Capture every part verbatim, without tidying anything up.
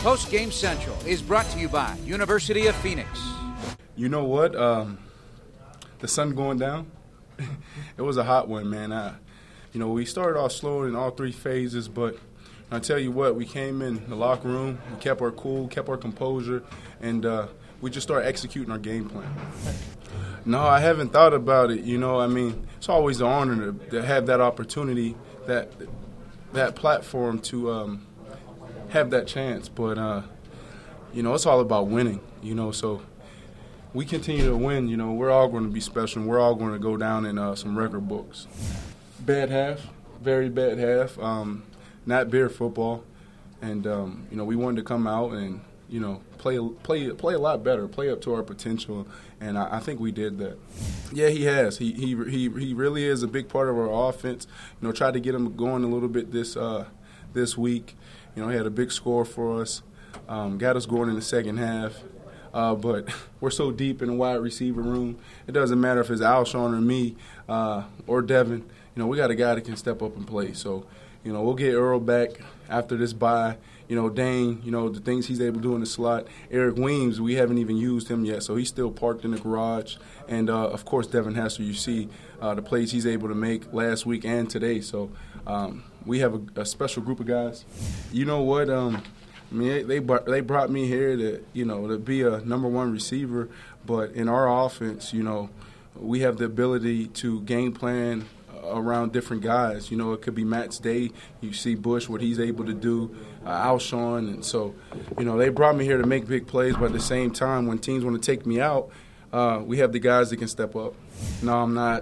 Post Game Central is brought to you by University of Phoenix. You know what? Um, the sun going down. It was a hot one, man. I, you know, we started off slow in all three phases, but I tell you what, we came in the locker room, we kept our cool, kept our composure, and uh, we just started executing our game plan. No, I haven't thought about it. You know, I mean, it's always an honor to, to have that opportunity, that that platform to um, have that chance. But, uh, you know, it's all about winning, you know, so we continue to win. You know, we're all going to be special, and we're all going to go down in uh, some record books. Bad half, very bad half, um, not beer football. And, um, you know, we wanted to come out and, you know, play play play a lot better, play up to our potential, and I, I think we did that. Yeah, he has. He he he he really is a big part of our offense. You know, tried to get him going a little bit this uh, this week. You know, he had a big score for us, um, got us going in the second half. Uh, but we're so deep in the wide receiver room, it doesn't matter if it's Alshon or me uh, or Devin. You know, we got a guy that can step up and play. So, you know, we'll get Earl back after this bye. You know, Dane, you know, the things he's able to do in the slot. Eric Weems, we haven't even used him yet, so he's still parked in the garage. And, uh, of course, Devin Hester, you see uh, the plays he's able to make last week and today. So um, we have a, a special group of guys. You know what? Um, I mean, they, they they brought me here to, you know, to be a number one receiver. But in our offense, you know, we have the ability to game plan around different guys. You know, it could be Matt's day. You see Bush, what he's able to do, uh, Alshon. And so, you know, they brought me here to make big plays, but at the same time, when teams want to take me out, uh, we have the guys that can step up. No, I'm not.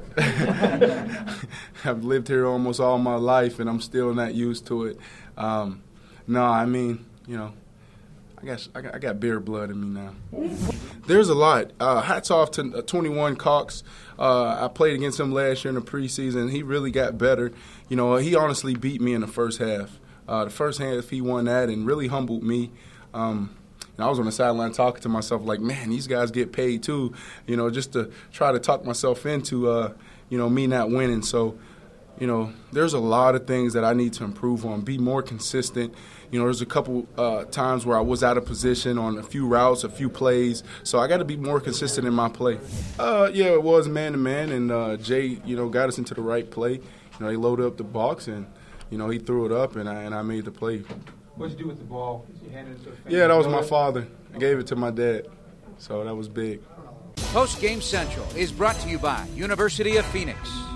I've lived here almost all my life, and I'm still not used to it. Um, no, I mean, you know, I got, I got I got beer blood in me now. There's a lot. Uh, hats off to uh, twenty-one Cox. Uh, I played against him last year in the preseason. He really got better. You know, he honestly beat me in the first half. Uh, the first half he won that and really humbled me. Um, and I was on the sideline talking to myself like, man, these guys get paid too. You know, just to try to talk myself into, uh, you know, me not winning. So, you know, there's a lot of things that I need to improve on, be more consistent. You know, there's a couple uh, times where I was out of position on a few routes, a few plays. So I got to be more consistent in my play. Uh, yeah, it was man-to-man, and uh, Jay, you know, got us into the right play. You know, he loaded up the box, and, you know, he threw it up, and I, and I made the play. What did you do with the ball? Did you hand it to a fan? Yeah, that was my father. I gave it to my dad. So that was big. Post Game Central is brought to you by University of Phoenix.